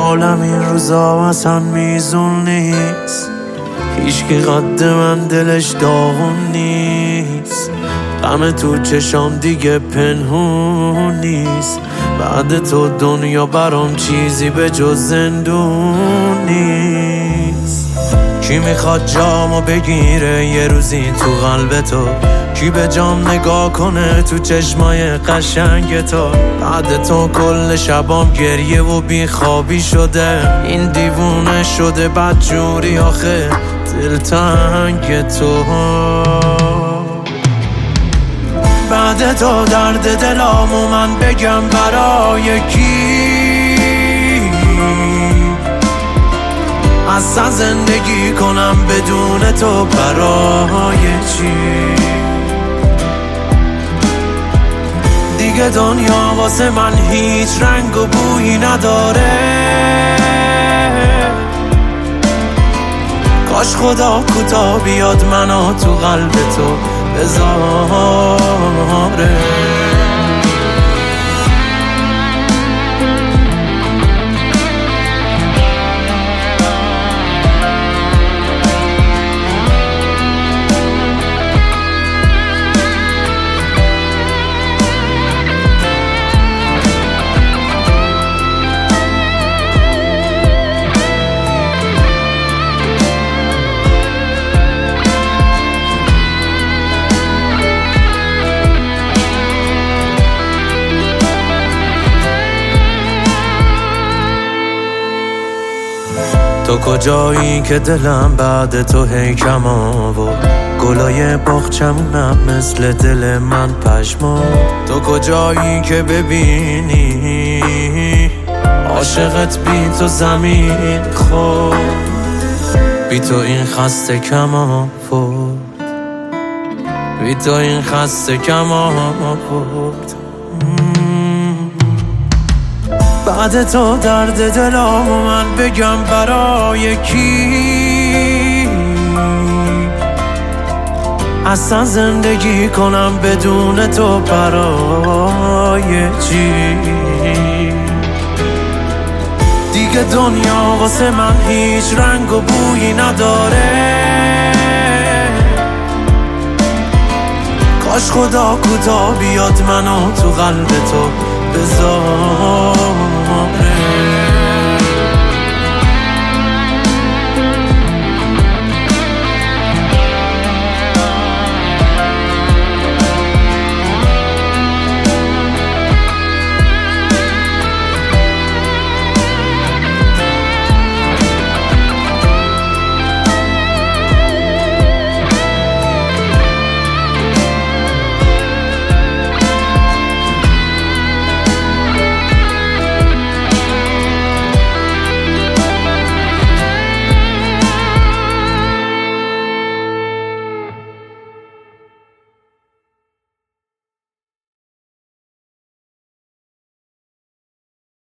حالم این روزا اصلا میزون نیست، هیچکی قد من دلش داغون نیست، غم تو چشام دیگه پنهون نیست، بعد تو دنیا برام چیزی به جز زندون نیست. کی میخواد جامو بگیره یه روزی تو قلب تو؟ کی به جام نگاه کنه تو چشمای قشنگ تو؟ بعد تو کل شبام گریه و بیخوابی شده، این دیوونه شده بدجوری آخه دلتنگ تو. بعد تو درد دلامو من بگم برای کی؟ اصلا زندگی کنم بدون تو برای چی؟ دیگه دنیا واسه من هیچ رنگ و بویی نداره، کاش خدا کوتا بیاد منو تو قلب تو بذاره. تو کجایی که دلم بعد تو هی کم آورد، گلای باغچمونم مثل دل من پشمرد. تو کجایی که ببینی عاشقت بی تو زمین خورد، بی تو این خسته کم آورد، بی تو این خسته کم آورد. بعد تو درد دلامو من بگم برای کی؟ اصلا زندگی کنم بدون تو برای چی؟ دیگه دنیا واسه من هیچ رنگ و بویی نداره، کاش خدا کوتا بیاد منو تو قلب تو بذاره.